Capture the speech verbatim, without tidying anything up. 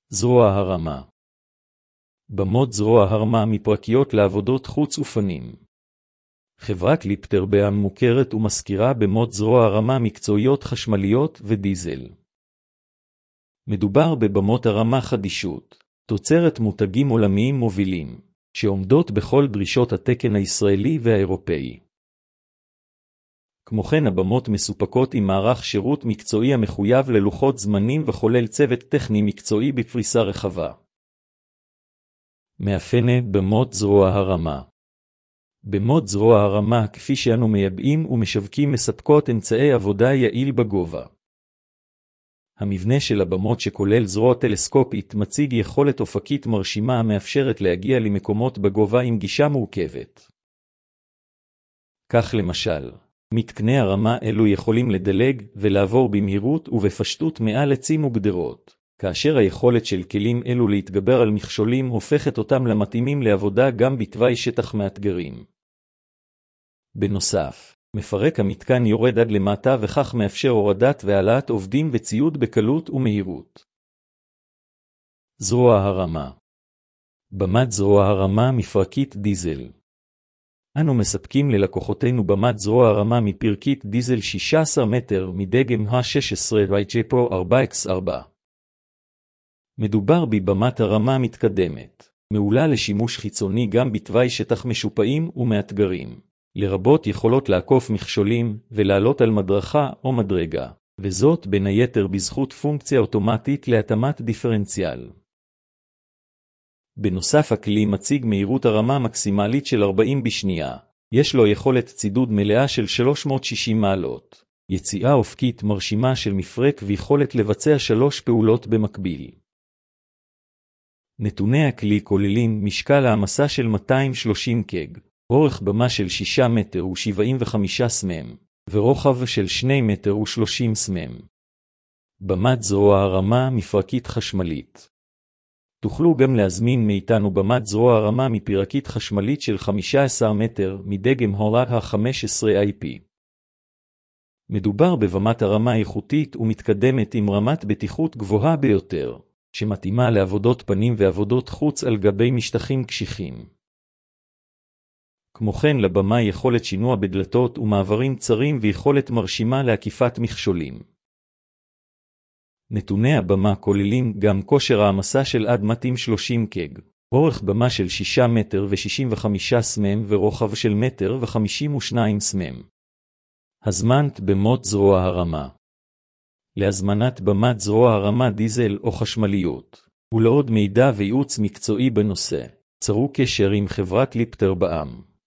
זרוע הרמה. במות זרוע הרמה מפרקיות לעבודות חוץ ופנים. חברת ליפטר בע"מ מוכרת ומזכירה במות זרוע הרמה מקצועיות חשמליות ודיזל. מדובר בבמות הרמה חדישות, תוצרת מותגים עולמיים מובילים, שעומדות בכל דרישות התקן הישראלי והאירופאי. כמו כן הבמות מסופקות עם מערך שירות מקצועי המחויב ללוחות זמנים וכולל צוות טכני מקצועי בפריסה רחבה. מאפייני במות זרוע הרמה. במות זרוע הרמה כפי שאנו מייבאים ומשווקים מספקות אמצעי עבודה יעיל בגובה. המבנה של הבמות שכולל זרוע טלסקופית מציג יכולת אופקית מרשימה המאפשרת להגיע למקומות בגובה עם גישה מורכבת. כך למשל, מתקני הרמה אלו יכולים לדלג ולעבור במהירות ובפשטות מעל עצים וגדרות, כאשר היכולת של כלים אלו להתגבר על מכשולים הופכת אותם למתאימים לעבודה גם בתוואי שטח מאתגרים. בנוסף, מפרק המתקן יורד עד למטה וכך מאפשר הורדת והעלאת עובדים וציוד בקלות ומהירות. זרוע הרמה. במת זרוע הרמה מפרקית דיזל. אנו מספקים ללקוחותינו במת זרוע הרמה מפרקית דיזל שישה עשר מטר מדגם ה-שש עשרה רייג'פו ארבע אקס ארבע. מדובר בבמת הרמה מתקדמת, מעולה לשימוש חיצוני גם בתוואי שטח משופעים ומאתגרים, לרבות יכולות לעקוף מכשולים ולעלות על מדרכה או מדרגה, וזאת בין היתר בזכות פונקציה אוטומטית להתאמת דיפרנציאל. בנוסף הכלי מציג מהירות הרמה מקסימלית של ארבעים בשנייה, יש לו יכולת צידוד מלאה של שלוש מאות ושישים מעלות, יציאה אופקית מרשימה של מפרק ויכולת לבצע שלוש פעולות במקביל. נתוני הכלי כוללים משקל העמסה של מאתיים ושלושים קג, אורך במה של שישה מטר ושבעים וחמישה סמ"ם, ורוחב של שני מטר ושלושים סמ"ם. במת זרוע הרמה מפרקית חשמלית. תוכלו גם להזמין מאיתנו במת זרוע הרמה מפרקית חשמלית של חמישה עשר מטר מדגם הורה ה-חמש עשרה איי פי. מדובר בבמת הרמה איכותית ומתקדמת עם רמת בטיחות גבוהה ביותר, שמתאימה לעבודות פנים ועבודות חוץ על גבי משטחים קשיחים. כמו כן לבמה יכולת שינוע בדלתות ומעברים צרים ויכולת מרשימה לעקיפת מכשולים. נתוני הבמה כוללים גם כושר העמסה של עד מאתיים ושלושים קג, אורך במה של שישה מטר ושישים וחמישה סמ"ם ורוחב של מטר וחמישים ושניים סמ"ם. הזמנת במות זרוע הרמה. להזמנת במת זרוע הרמה דיזל או חשמליות, ולעוד מידע וייעוץ מקצועי בנושא, צרו קשר עם חברת ליפטר בע"מ.